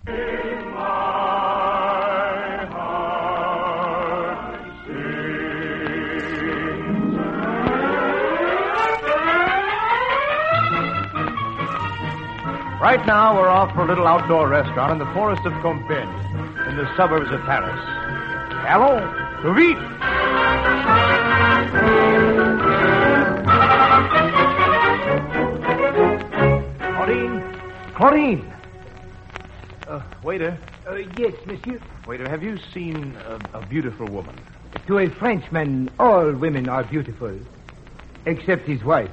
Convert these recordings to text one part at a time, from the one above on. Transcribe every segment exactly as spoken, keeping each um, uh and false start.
In my heart sings. Right now, we're off for a little outdoor restaurant in the forest of Compiègne, in the suburbs of Paris. Allons, vite! Claudine! Claudine! Uh, waiter. Uh, yes, monsieur. Waiter, have you seen a, a beautiful woman? To a Frenchman, all women are beautiful, except his wife.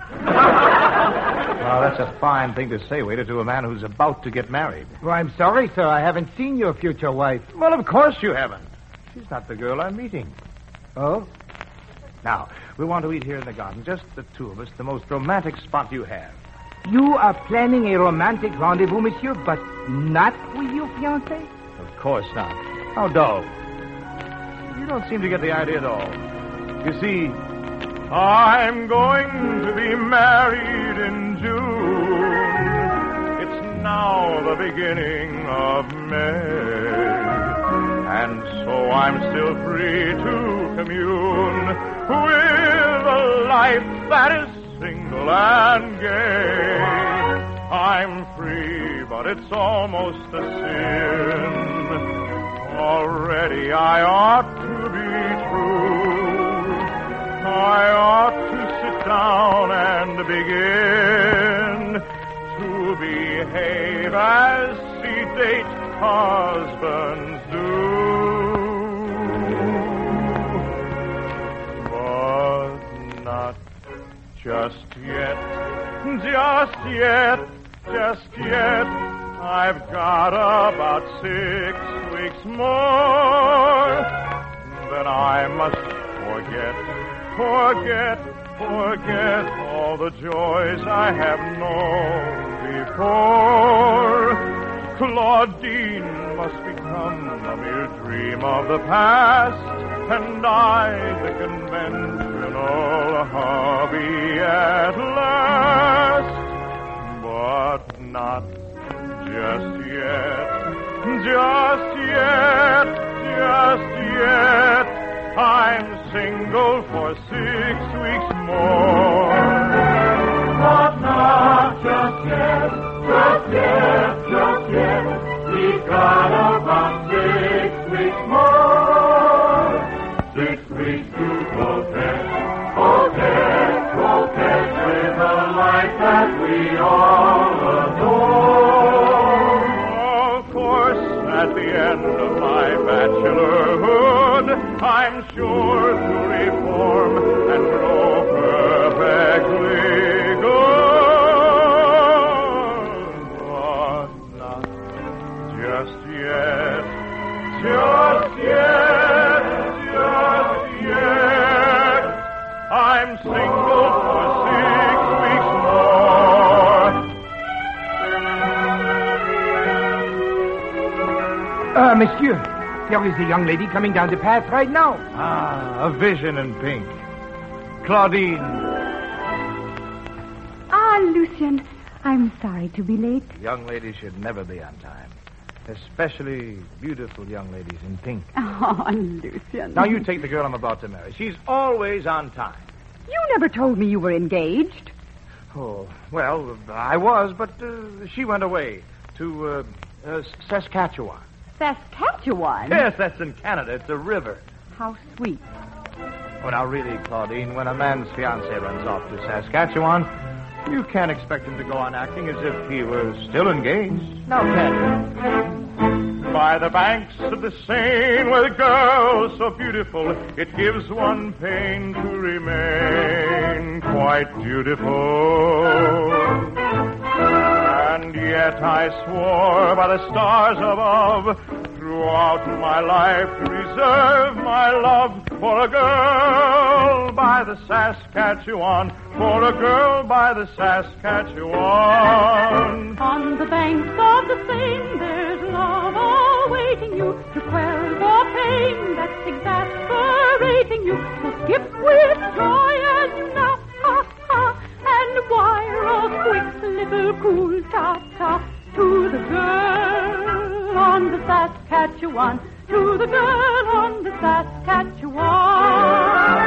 Well, that's a fine thing to say, waiter, to a man who's about to get married. Well, I'm sorry, sir. I haven't seen your future wife. Well, of course you haven't. She's not the girl I'm meeting. Oh? Now, we want to eat here in the garden, just the two of us, the most romantic spot you have. You are planning a romantic rendezvous, monsieur, but not with your fiancée? Of course not. How dull. You don't seem to get the idea at all. You see, I'm going to be married in June. It's now the beginning of May. And so I'm still free to commune with a life that is single and gay. I'm free, but it's almost a sin. Already I ought to be true. I ought to sit down and begin to behave as sedate husbands do. But not just yet, just yet, just yet. I've got about six weeks more. Then I must forget, forget, forget all the joys I have known before. Claudine must become a mere dream of the past, and I the conventional hobby at last. But not just yet, just yet, just yet. I'm single for six weeks more. But not just yet, just yet, just yet. We've got about six weeks more. Six weeks to coquette, coquette, coquette with a life that we all adore. Of course, at the end of my bachelorhood, I'm sure to reform and grow perfectly good. But not just yet, just yet, just yet. I'm single for six weeks more. Uh, monsieur, there is a young lady coming down the path right now. Ah, a vision in pink. Claudine. Ah, Lucien, I'm sorry to be late. Young ladies should never be on time. Especially beautiful young ladies in pink. Oh, Lucien. Now, you take the girl I'm about to marry. She's always on time. You never told me you were engaged. Oh, well, I was, but uh, she went away to uh, uh, Saskatchewan. Saskatchewan? Yes, that's in Canada. It's a river. How sweet. Well, now, really, Claudine, when a man's fiancée runs off to Saskatchewan, you can't expect him to go on acting as if he were still engaged. Now, can you? By the banks of the Seine with girls so beautiful, it gives one pain to remain quite beautiful. And yet I swore by the stars above throughout my life to reserve my love for a girl by the Saskatchewan, for a girl by the Saskatchewan. On the banks of the Seine, there's love awaiting you to quell the pain that's exasperating you. So skip with joy and now, ha, ha, and wire a quick little cool ta-ta to the girl on the Saskatchewan, to the girl on the Saskatchewan.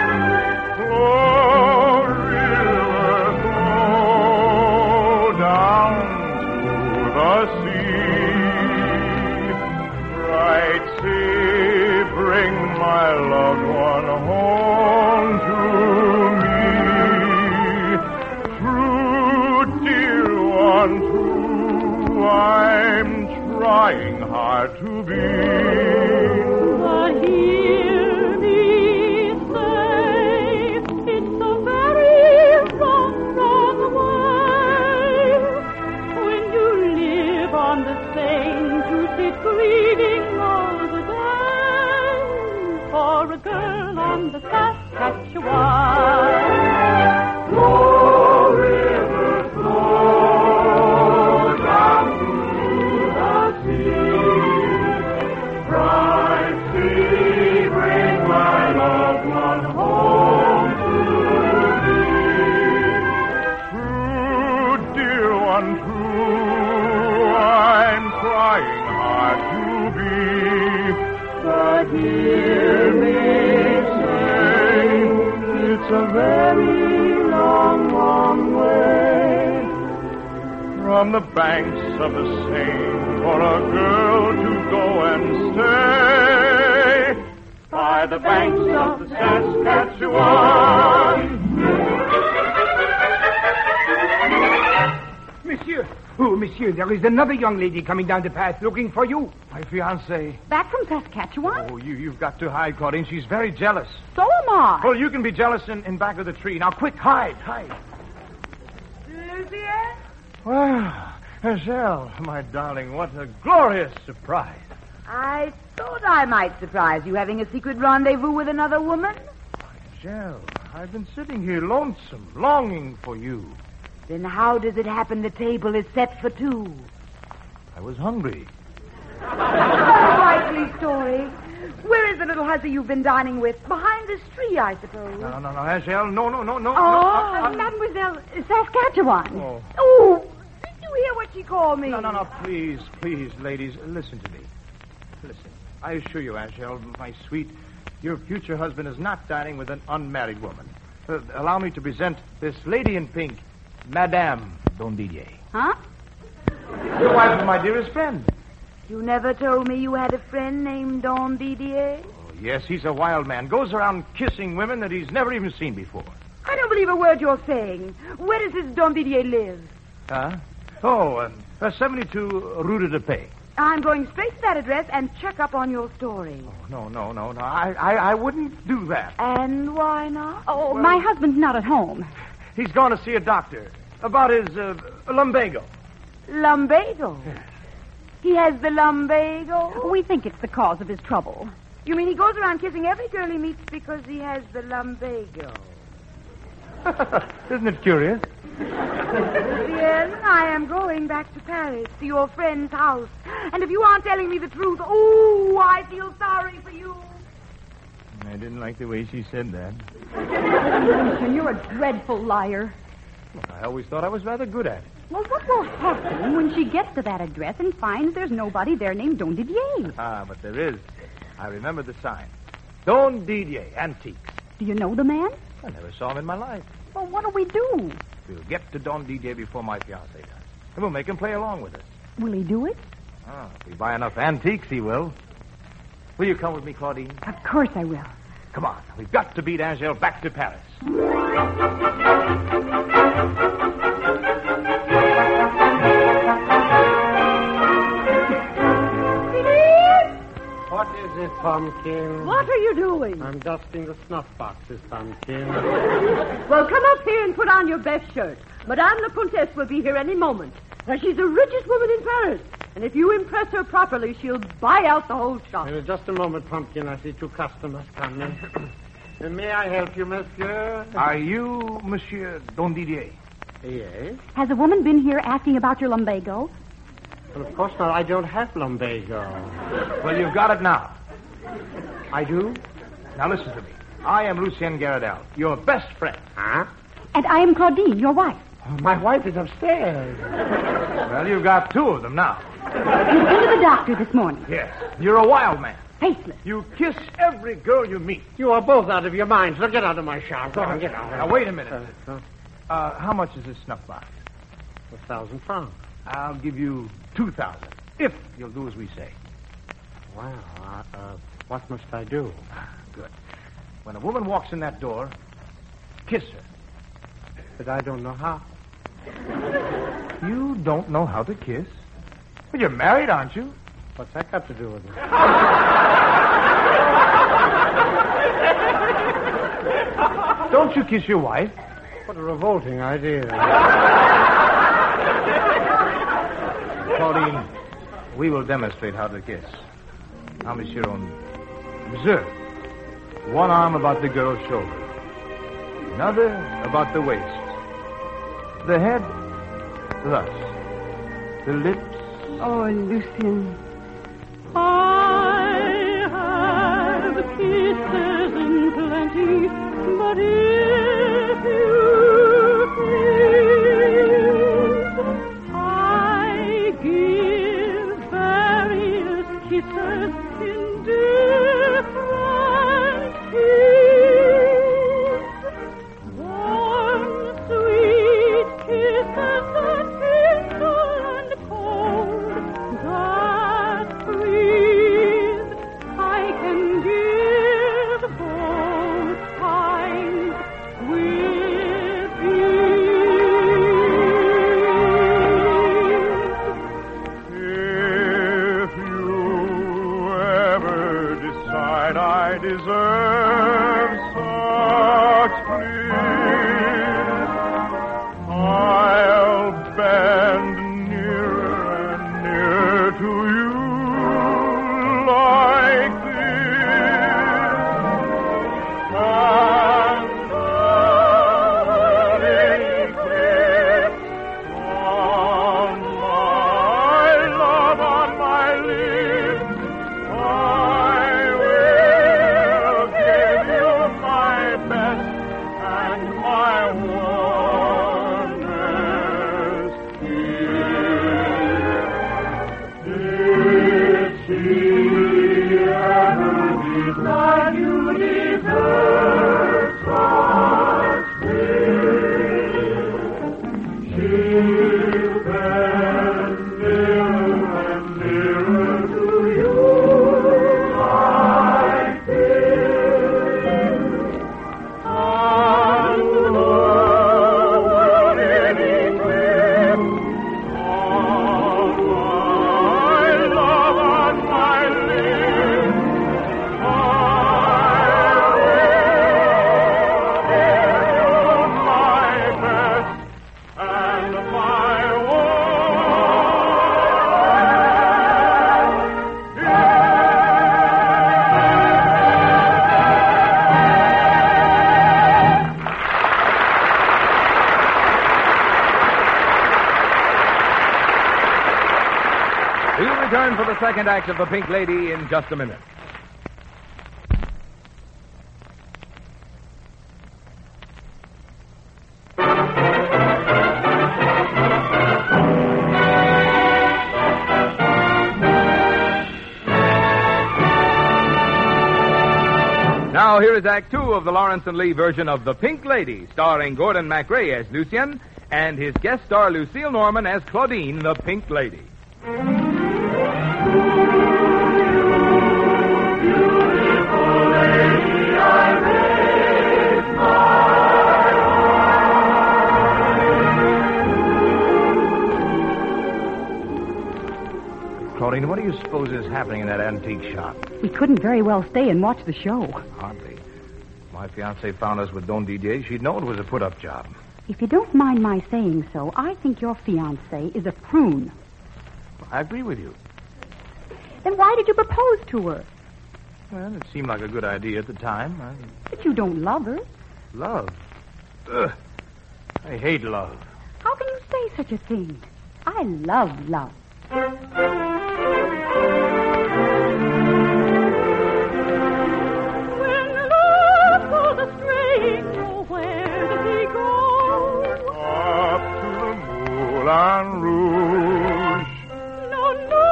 Flow, river, flow down to the sea. Bright sea, bring my loved one home to me. True, dear one, true, I'm trying hard to be. But hear me say, it's a very wrong, wrong way when you live on the Seine to sit grieving all the day for a girl on the Saskatchewan. Flow, river, flow down to the sea. Bright sea, bring my loved one home to me. True, dear one, true, I'm trying hard to be. But hear me say, it's a very long, long way from the banks of the Seine for a girl to go and stay by the banks of the Saskatchewan. Monsieur. Oh, monsieur, there is another young lady coming down the path looking for you. My fiancée. Back from Saskatchewan? Oh, you, you've got to hide, Claudine. She's very jealous. So am I. Well, you can be jealous in, in back of the tree. Now, quick, hide, hide. Lucien? Well, Herschel, my darling, what a glorious surprise. I thought I might surprise you having a secret rendezvous with another woman. Herschel, I've been sitting here lonesome, longing for you. Then how does it happen the table is set for two? I was hungry. Likely story. Where is the little hussy you've been dining with? Behind this tree, I suppose. No, no, no, Herschel, no, no, no, no. Oh, no. Uh, uh, Mademoiselle Saskatchewan. oh. Oh, did you hear what she called me? No, no, no, please, please, ladies, listen to me. Listen, I assure you, Herschel, my sweet, your future husband is not dining with an unmarried woman. Uh, allow me to present this lady in pink, Madame Don Didier. Huh? The wife of my dearest friend. You never told me you had a friend named Don Didier. Oh, yes, he's a wild man. Goes around kissing women that he's never even seen before. I don't believe a word you're saying. Where does this Don Didier live? Huh? Oh, uh, uh, seventy-two Rue de Paix. I'm going straight to that address and check up on your story. Oh, no, no, no, no. I, I, I wouldn't do that. And why not? Oh, my husband's not at home. He's gone to see a doctor about his uh, lumbago. Lumbago? He has the lumbago? We think it's the cause of his trouble. You mean he goes around kissing every girl he meets because he has the lumbago? Isn't it curious? Lucien, I am going back to Paris, to your friend's house. And if you aren't telling me the truth, oh, I feel sorry for you. I didn't like the way she said that. Lucien, you're a dreadful liar. Well, I always thought I was rather good at it. Well, what will happen when she gets to that address and finds there's nobody there named Don Didier? Ah, but there is. I remember the sign. Don Didier, Antiques. Do you know the man? I never saw him in my life. Well, what do we do? We'll get to Don Didier before my fiancé does. And we'll make him play along with us. Will he do it? Ah, if we buy enough antiques, he will. Will you come with me, Claudine? Of course I will. Come on. We've got to beat Angel back to Paris. What is it, Pumpkin? What are you doing? I'm dusting the snuff boxes, Pumpkin. Well, come up here and put on your best shirt. Madame la Comtesse will be here any moment. Now, she's the richest woman in Paris. And if you impress her properly, she'll buy out the whole shop. Uh, just a moment, Pumpkin. I see two customers coming. Uh, may I help you, monsieur? Are you Monsieur Don Didier? Yes. Has a woman been here asking about your lumbago? Well, of course not. I don't have lumbago. Well, you've got it now. I do? Now listen to me. I am Lucien Garadel, your best friend. Huh? And I am Claudine, your wife. Oh, my wife is upstairs. Well, you've got two of them now. You've been to the doctor this morning. Yes. You're a wild man. Faithless. You kiss every girl you meet. You are both out of your minds. Now get out of my shop. Go on, get out. Now, wait a minute. Uh, Uh, how much is this snuff box? a thousand francs. I'll give you two thousand, if you'll do as we say. Wow. Uh, uh, what must I do? Good. When a woman walks in that door, kiss her. But I don't know how. You don't know how to kiss? But you're married, aren't you? What's that got to do with it? Don't you kiss your wife? What a revolting idea. Claudine, we will demonstrate how to kiss. Now, Monsieur, on observe. One arm about the girl's shoulder. Another about the waist. The head, thus. The lips. Oh, Lucien. I have kisses in plenty, but if you please, I give various kisses in different keys. Warm, sweet kisses that tinkle and cold, that breeze. I can give both kinds with ease. If you ever decide I deserve such pleas, I'll bend nearer and nearer to you like this. And darling, kiss on my love, on my lips. I will give you my best and my warmest kiss. If she ever decide you deserve such bliss, she'll bend nearer and nearer to you like this. And over any cliff, all my love on my lips, I will give you my best and my We'll return for the second act of The Pink Lady in just a minute. Now, here is Act Two of the Lawrence and Lee version of The Pink Lady, starring Gordon MacRae as Lucien and his guest star Lucille Norman as Claudine, the Pink Lady. Claudine, what do you suppose is happening in that antique shop? We couldn't very well stay and watch the show. Hardly. My fiancée found us with Don Didier. She'd know it was a put-up job. If you don't mind my saying so, I think your fiancée is a prune. I agree with you. Then why did you propose to her? Well, it seemed like a good idea at the time. I... But you don't love her. Love? Ugh. I hate love. How can you say such a thing? I love love. When love goes astray, where does he go? Up to the Moulin Rouge. No, no,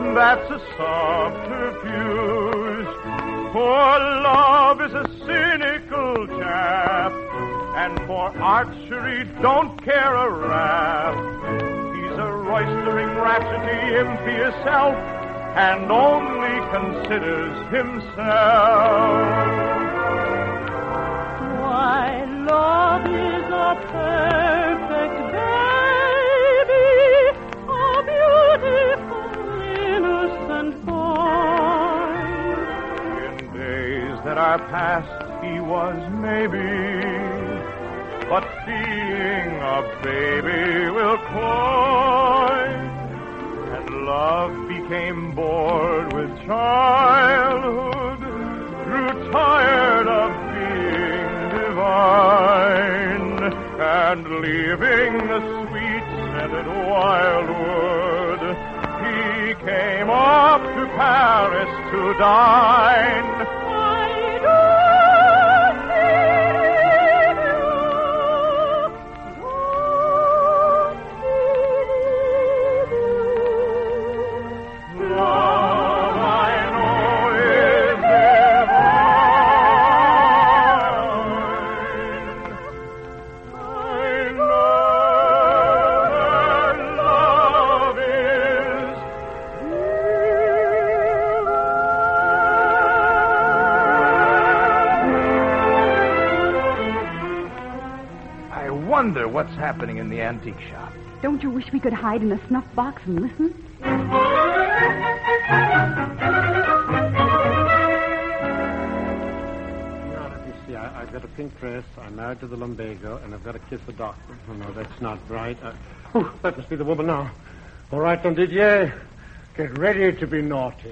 that's a subterfuge. For love is a cynical chap, and for archery don't care a rap. He's a roistering rhapsody, impious self, and only considers himself. Why, love is a perfect baby, a beautiful, innocent boy. In days that are past, he was maybe, but being a baby will cloy, and love became bored with childhood, grew tired of being divine, and leaving the sweet-scented wildwood, he came up to Paris to dine. What's happening in the antique shop? Don't you wish we could hide in a snuff box and listen? Now, let me see. I, I've got a pink dress. I'm married to the lumbago, and I've got to kiss the doctor. Oh, no, that's not right. Uh, oh, that must be the woman now. All right, Don Didier. Get ready to be naughty.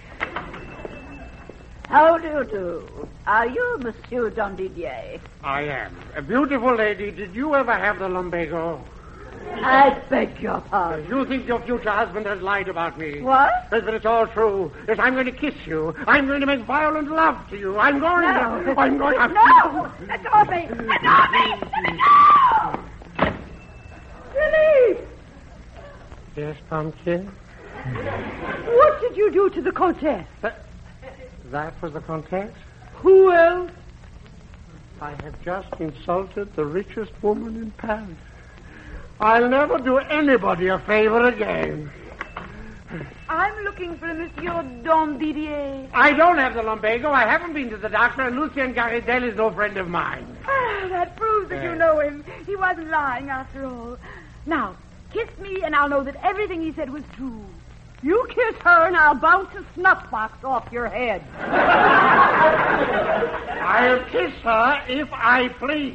How do you do? Are you Monsieur Don Didier? I am. A beautiful lady, did you ever have the lumbago? I beg your pardon. You think your future husband has lied about me. What? Yes, but it's all true. Yes, I'm going to kiss you. I'm going to make violent love to you. I'm going no. to... I'm going to... No! Let go of me! Let go of me! Let go! Philippe! Yes, Pumpkin? What did you do to the Comtesse? That, that was the Comtesse? Who else? I have just insulted the richest woman in Paris. I'll never do anybody a favor again. I'm looking for Monsieur Don Didier. I don't have the lumbago. I haven't been to the doctor, and Lucien Garidel is no friend of mine. Ah, that proves that you know him. He wasn't lying after all. Now, kiss me, and I'll know that everything he said was true. You kiss her, and I'll bounce a snuff box off your head. I'll kiss her if I please.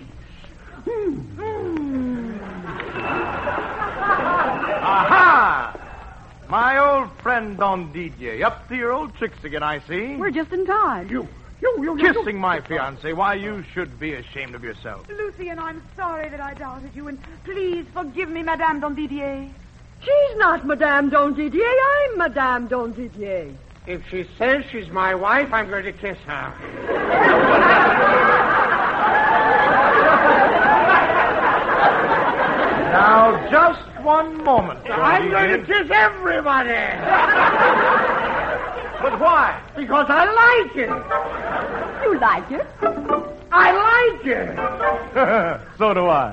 Aha! My old friend Don Didier. Up to your old tricks again, I see. We're just in time. You, you, you, you. Kissing my fiancée. Why, you should be ashamed of yourself. Lucien, I'm sorry that I doubted you, and please forgive me, Madame Don Didier. She's not Madame Don Didier. I'm Madame Don Didier. If she says she's my wife, I'm going to kiss her. Now, just one moment. Don I'm Didier. going to kiss everybody. But why? Because I like it. You like it? I like it. So do I.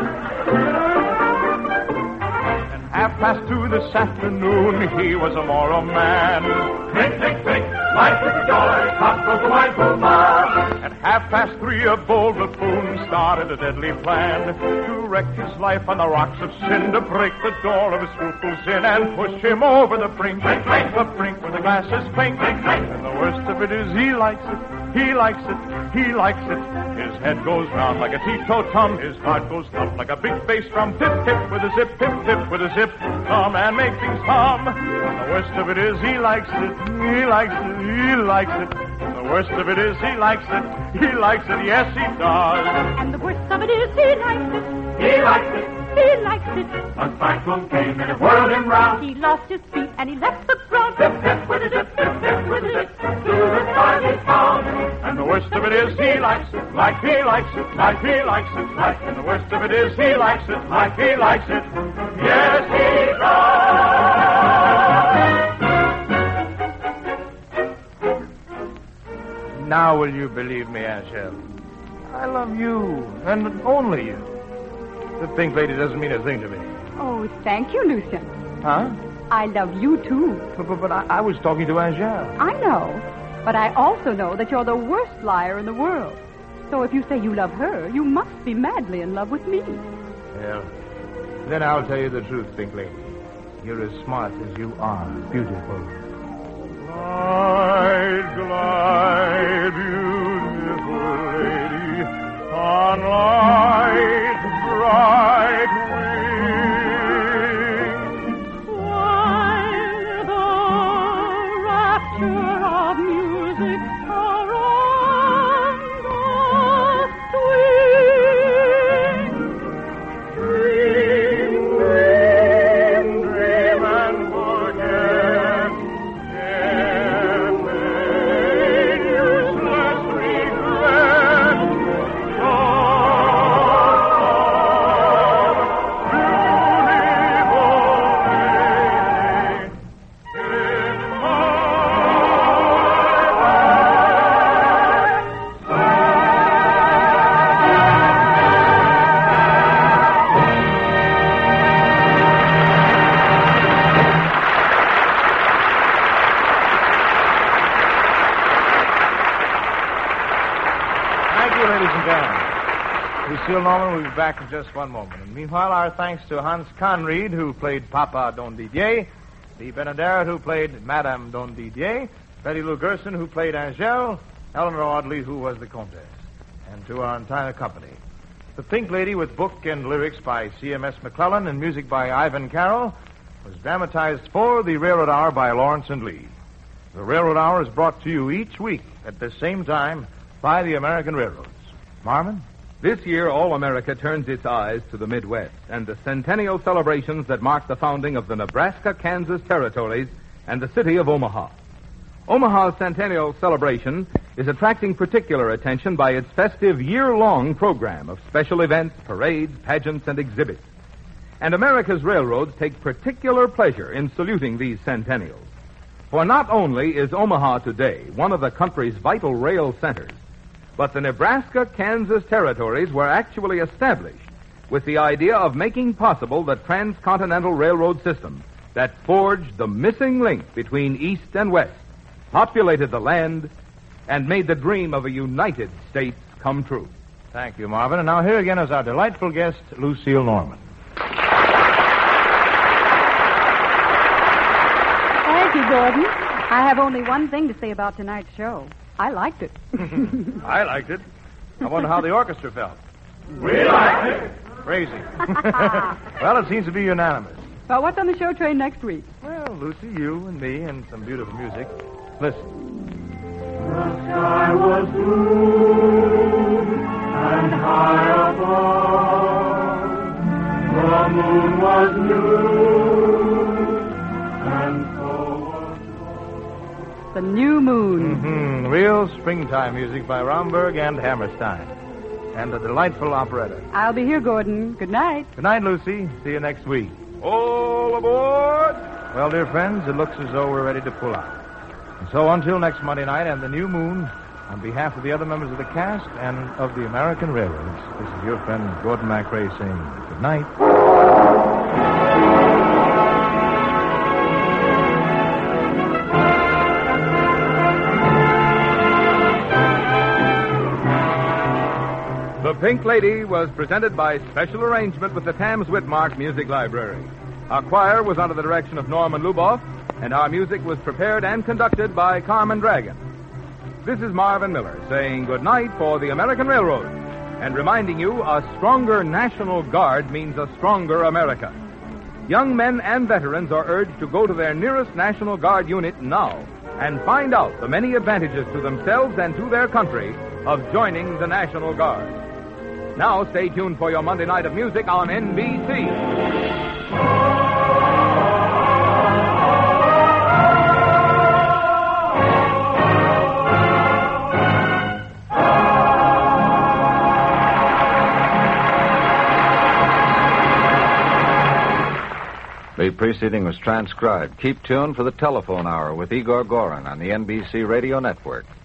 Half past two this afternoon, he was a moral man. Drink, drink, drink, life is joy, top of the wine for more. At half past three, a bold buffoon started a deadly plan to wreck his life on the rocks of sin, to break the door of his scruples in and push him over the brink, Drink, drink. the brink where the glasses clink. Drink, drink. And the worst of it is he likes it, he likes it, he likes it. His head goes round like a teetotum, his heart goes thump like a big bass drum. Tip, tip with a zip, tip, tip with a zip. Come and make things hum. And the worst of it is he likes it, he likes it, he likes it. And the worst of it is he likes it, he likes it, yes he does. And the worst of it is he likes it. He likes it. He likes it. A cyclone came and it whirled him round. He lost his feet and he left the ground. Zip, zip with a zip, zip, zip with a zip. To the sky he found. And the worst of it is he likes it, like he likes it, like he likes it, like. And the worst of it is he likes it, like he likes it, yes he does. Now will you believe me, Angel? I love you, and only you. The Pink Lady doesn't mean a thing to me. Oh, thank you, Lucien. Huh? I love you, too. But, but, but I, I was talking to Angel. I know. But I also know that you're the worst liar in the world. So if you say you love her, you must be madly in love with me. Well, then I'll tell you the truth, Pink Lady. You're as smart as you are beautiful. Glide, glide, beautiful lady, on light, bright wings. While the rapture of music around us swings, dream, dream, dream and forget. Lucille Norman will be back in just one moment. And meanwhile, our thanks to Hans Conried, who played Papa Don Didier, Lee Benaderet, who played Madame Don Didier, Betty Lou Gerson, who played Angel, Eleanor Audley, who was the Comtesse, and to our entire company. The Pink Lady, with book and lyrics by C M S McClellan and music by Ivan Carroll, was dramatized for the Railroad Hour by Lawrence and Lee. The Railroad Hour is brought to you each week at the same time by the American Railroads. Marvin? This year, all America turns its eyes to the Midwest and the centennial celebrations that mark the founding of the Nebraska-Kansas territories and the city of Omaha. Omaha's centennial celebration is attracting particular attention by its festive year-long program of special events, parades, pageants, and exhibits. And America's railroads take particular pleasure in saluting these centennials. For not only is Omaha today one of the country's vital rail centers, but the Nebraska-Kansas territories were actually established with the idea of making possible the transcontinental railroad system that forged the missing link between East and West, populated the land, and made the dream of a united States come true. Thank you, Marvin. And now here again is our delightful guest, Lucille Norman. Thank you, Gordon. I have only one thing to say about tonight's show. I liked it. I liked it. I wonder how the orchestra felt. We liked it. Crazy. Well, it seems to be unanimous. Well, what's on the show train next week? Well, Lucy, you and me, and some beautiful music. Listen. The sky was blue and high above. The moon was new and so was love. The New Moon. Mm-hmm. Real springtime music by Romberg and Hammerstein. And a delightful operetta. I'll be here, Gordon. Good night. Good night, Lucy. See you next week. All aboard! Well, dear friends, it looks as though we're ready to pull out. And so until next Monday night and the New Moon, on behalf of the other members of the cast and of the American Railroads, this is your friend Gordon MacRae saying good night. The Pink Lady was presented by special arrangement with the Tams Whitmark Music Library. Our choir was under the direction of Norman Luboff, and our music was prepared and conducted by Carmen Dragon. This is Marvin Miller saying good night for the American Railroad and reminding you a stronger National Guard means a stronger America. Young men and veterans are urged to go to their nearest National Guard unit now and find out the many advantages to themselves and to their country of joining the National Guard. Now stay tuned for your Monday night of music on N B C. The preceding was transcribed. Keep tuned for the telephone hour with Igor Gorin on the N B C Radio Network.